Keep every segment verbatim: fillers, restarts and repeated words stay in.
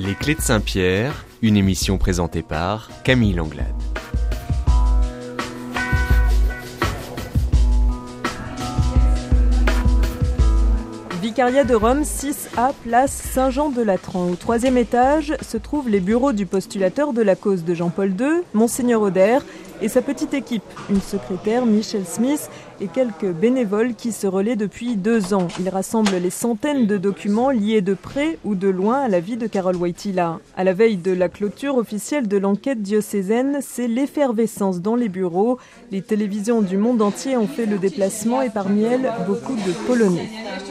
Les Clés de Saint-Pierre, une émission présentée par Camille Langlade. Vicariat de Rome, six A, place Saint-Jean-de-Latran. Au troisième étage se trouvent les bureaux du postulateur de la cause de Jean-Paul deux, Monseigneur Oder, et sa petite équipe, une secrétaire, Michel Smith, et quelques bénévoles qui se relaient depuis deux ans. Ils rassemblent les centaines de documents liés de près ou de loin à la vie de Karol Wojtyła. À la veille de la clôture officielle de l'enquête diocésaine, c'est l'effervescence dans les bureaux. Les télévisions du monde entier ont fait le déplacement et parmi elles, beaucoup de Polonais.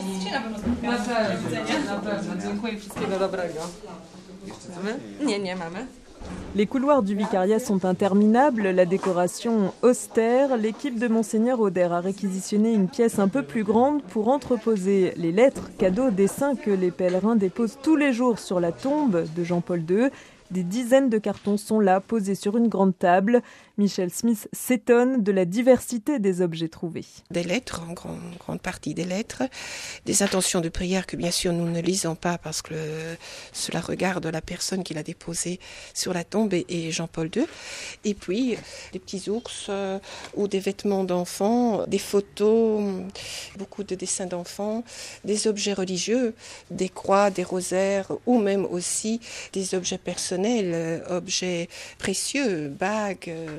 Les couloirs du vicariat sont interminables, la décoration austère. L'équipe de Monseigneur Oder a réquisitionné une pièce un peu plus grande pour entreposer les lettres, cadeaux, dessins que les pèlerins déposent tous les jours sur la tombe de Jean-Paul deux. Des dizaines de cartons sont là, posés sur une grande table. Michel Smith s'étonne de la diversité des objets trouvés. Des lettres, en grand, grande partie des lettres, des intentions de prière que bien sûr nous ne lisons pas parce que cela regarde la personne qui l'a déposée sur la tombe et, et Jean-Paul deux. Et puis des petits ours euh, ou des vêtements d'enfants, des photos, beaucoup de dessins d'enfants, des objets religieux, des croix, des rosaires ou même aussi des objets personnels, objets précieux, bagues. Euh,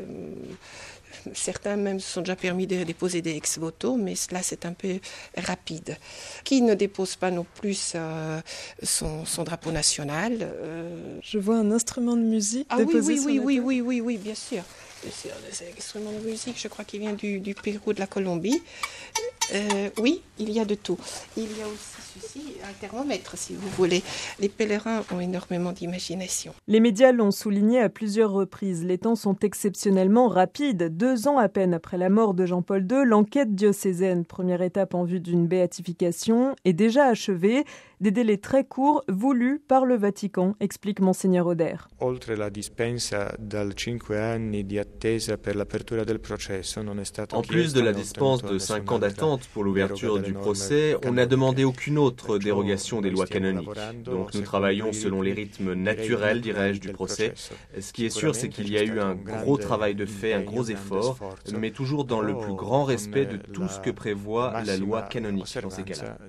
Certains même se sont déjà permis de déposer des ex-voto, mais là c'est un peu rapide. Qui ne dépose pas non plus euh, son, son drapeau national. Euh... Je vois un instrument de musique ah, déposé oui, sur oui, la oui, table. oui, oui, oui, bien sûr. C'est un instrument de musique, je crois qu'il vient du, du Pérou, de la Colombie. Euh, oui, il y a de tout. Il y a aussi ceci, un thermomètre si vous voulez. Les pèlerins ont énormément d'imagination. Les médias l'ont souligné à plusieurs reprises. Les temps sont exceptionnellement rapides. Deux ans à peine après la mort de Jean-Paul deux, l'enquête diocésaine, première étape en vue d'une béatification, est déjà achevée. Des délais très courts voulus par le Vatican, explique Monseigneur Oder. Oltre la dispensa dal cinque anni di attesa per l'apertura del processo non è stato En plus de la dispense de cinq ans d'attente pour l'ouverture du procès, on n'a demandé aucune autre dérogation des lois canoniques. Donc nous travaillons selon les rythmes naturels, dirais-je, du procès. Ce qui est sûr, c'est qu'il y a eu un gros travail de fait, un gros effort, mais toujours dans le plus grand respect de tout ce que prévoit la loi canonique dans ces cas-là.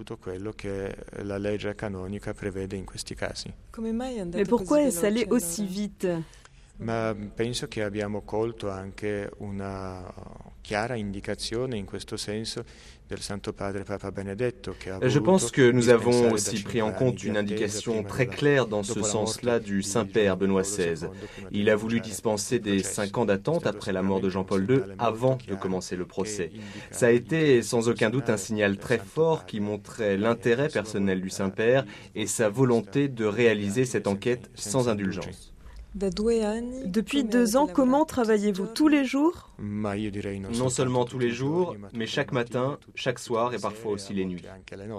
La legge canonica prevede in questi casi. Mais pourquoi est-ce allé aussi vite? Ma penso che abbiamo colto anche una chiara indicazione in questo senso del Santo Padre Papa Benedetto che ha Je pense que nous avons aussi pris en compte une indication très claire dans ce sens-là du Saint-Père Benoît seize. Il a voulu dispenser des cinq ans d'attente après la mort de Jean-Paul deux avant de commencer le procès. Ça a été sans aucun doute un signal très fort qui montrait l'intérêt personnel du Saint-Père et sa volonté de réaliser cette enquête sans indulgence. Depuis deux ans, comment travaillez-vous? Tous les jours? Non seulement tous les jours, mais chaque matin, chaque soir et parfois aussi les nuits.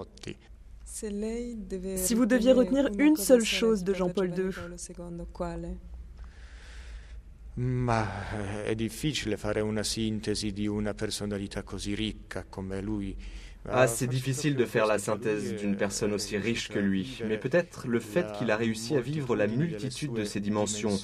Si vous deviez retenir une seule chose de Jean-Paul deux? Ma è difficile fare una sintesi di una personalità così ricca come lui. Ah, c'est difficile de faire la synthèse d'une personne aussi riche que lui, mais peut-être le fait qu'il a réussi à vivre la multitude de ses dimensions.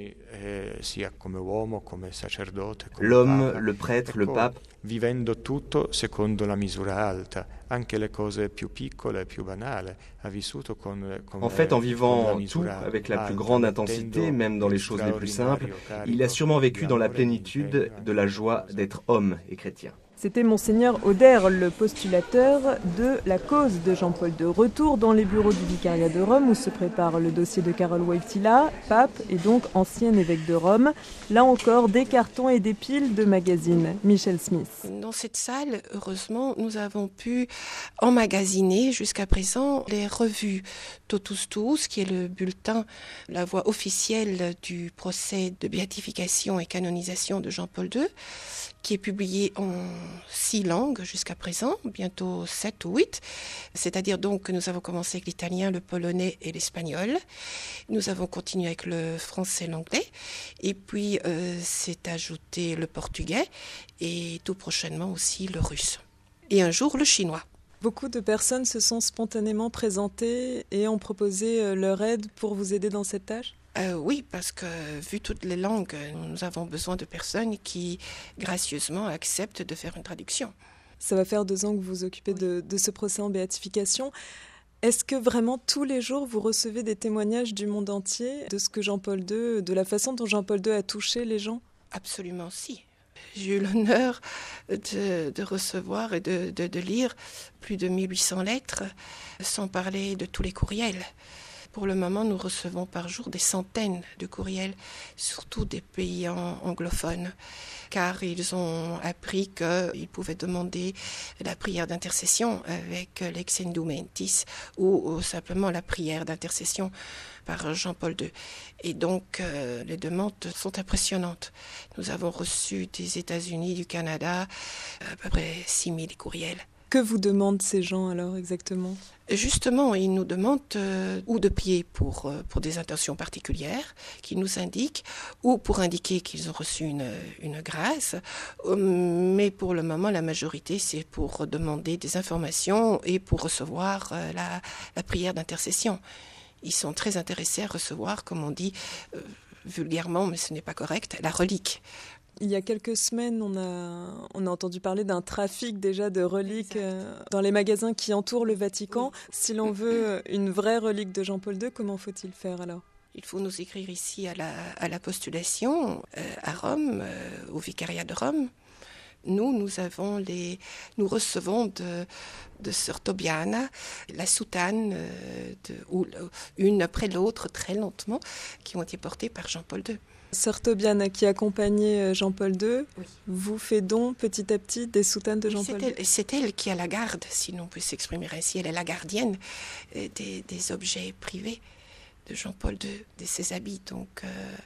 L'homme, le prêtre, le pape. Vivendo tutto secondo la misura alta, anche le cose più piccole e più banali, ha vissuto con. En fait, en vivant tout avec la plus grande intensité, même dans les choses les plus simples, il a sûrement vécu dans la plénitude de la joie d'être homme et chrétien. C'était Monseigneur Oder, le postulateur de la cause de Jean-Paul deux. Retour dans les bureaux du vicariat de Rome où se prépare le dossier de Karol Wojtyła, pape et donc ancien évêque de Rome. Là encore, des cartons et des piles de magazines. Michel Smith. Dans cette salle, heureusement, nous avons pu emmagasiner jusqu'à présent les revues Totus Tuus, qui est le bulletin, la voix officielle du procès de béatification et canonisation de Jean-Paul deux, qui est publié en six langues jusqu'à présent, bientôt sept ou huit. C'est-à-dire donc que nous avons commencé avec l'italien, le polonais et l'espagnol. Nous avons continué avec le français et l'anglais. Et puis euh, s'est ajouté le portugais et tout prochainement aussi le russe. Et un jour le chinois. Beaucoup de personnes se sont spontanément présentées et ont proposé leur aide pour vous aider dans cette tâche ? Euh, oui, parce que vu toutes les langues, nous avons besoin de personnes qui gracieusement acceptent de faire une traduction. Ça va faire deux ans que vous vous occupez de, de ce procès en béatification. Est-ce que vraiment tous les jours vous recevez des témoignages du monde entier de ce que Jean-Paul deux, de la façon dont Jean-Paul deux a touché les gens ? Absolument si. J'ai eu l'honneur de, de recevoir et de, de, de lire plus de mille huit cents lettres, sans parler de tous les courriels. Pour le moment, nous recevons par jour des centaines de courriels, surtout des pays anglophones, car ils ont appris qu'ils pouvaient demander la prière d'intercession avec l'ex-Indumentis ou, ou simplement la prière d'intercession par Jean-Paul deux. Et donc, euh, les demandes sont impressionnantes. Nous avons reçu des États-Unis, du Canada, à peu près six mille courriels. Que vous demandent ces gens alors exactement ? Justement, ils nous demandent euh, ou de prier pour, euh, pour des intentions particulières qu'ils nous indiquent, ou pour indiquer qu'ils ont reçu une, une grâce. Euh, mais pour le moment, la majorité, c'est pour demander des informations et pour recevoir euh, la, la prière d'intercession. Ils sont très intéressés à recevoir, comme on dit euh, vulgairement, mais ce n'est pas correct, la relique. Il y a quelques semaines, on a, on a entendu parler d'un trafic déjà de reliques euh, dans les magasins qui entourent le Vatican. Oui. Si l'on veut une vraie relique de Jean-Paul deux, comment faut-il faire alors ? Il faut nous écrire ici à la, à la postulation, euh, à Rome, euh, au vicariat de Rome. Nous, nous avons les, nous recevons de, de Sœur Tobiana la soutane, euh, de, ou, une après l'autre, très lentement, qui ont été portées par Jean-Paul deux. Sœur Tobiana, qui accompagnait Jean-Paul deux, oui. vous fait don petit à petit des soutanes de Jean-Paul deux. C'est elle, c'est elle qui a la garde, si l'on peut s'exprimer ainsi. Elle est la gardienne des, des objets privés de Jean-Paul deux, de ses habits. Donc, euh,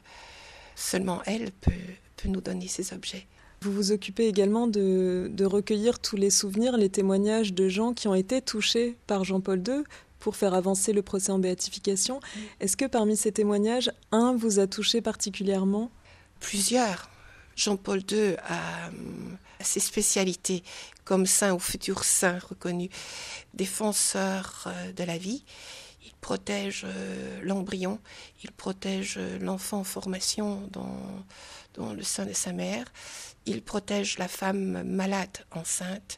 seulement elle peut, peut nous donner ces objets. Vous vous occupez également de, de recueillir tous les souvenirs, les témoignages de gens qui ont été touchés par Jean-Paul deux pour faire avancer le procès en béatification. Est-ce que parmi ces témoignages, un vous a touché particulièrement ? Plusieurs. Jean-Paul deux a, a ses spécialités comme saint ou futur saint reconnu, défenseur de la vie. Il protège l'embryon, il protège l'enfant en formation dans, dans le sein de sa mère, il protège la femme malade, enceinte,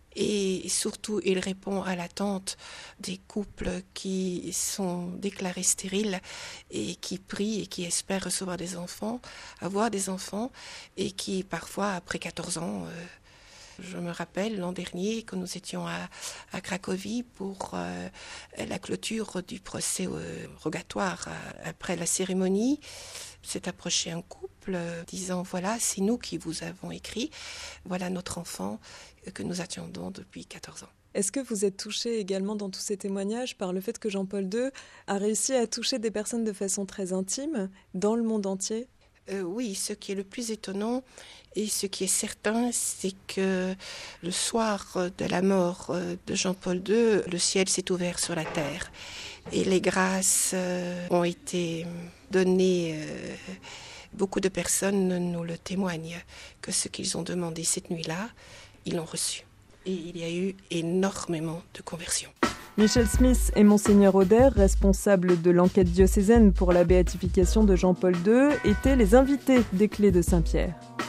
et surtout il répond à l'attente des couples qui sont déclarés stériles et qui prient et qui espèrent recevoir des enfants, avoir des enfants, et qui parfois, après quatorze ans, euh, je me rappelle l'an dernier que nous étions à, à Cracovie pour euh, la clôture du procès euh, rogatoire. Après la cérémonie, s'est approché un couple euh, disant « Voilà, c'est nous qui vous avons écrit, voilà notre enfant que nous attendons depuis quatorze ans ». Est-ce que vous êtes touché également dans tous ces témoignages par le fait que Jean-Paul deux a réussi à toucher des personnes de façon très intime dans le monde entier ? Euh, oui, ce qui est le plus étonnant et ce qui est certain, c'est que le soir de la mort de Jean-Paul deux, le ciel s'est ouvert sur la terre et les grâces euh, ont été données. Euh, beaucoup de personnes nous le témoignent, que ce qu'ils ont demandé cette nuit-là, ils l'ont reçu. Et il y a eu énormément de conversions. Michel Smith et Monseigneur Oder, responsables de l'enquête diocésaine pour la béatification de Jean-Paul deux, étaient les invités des Clés de Saint-Pierre.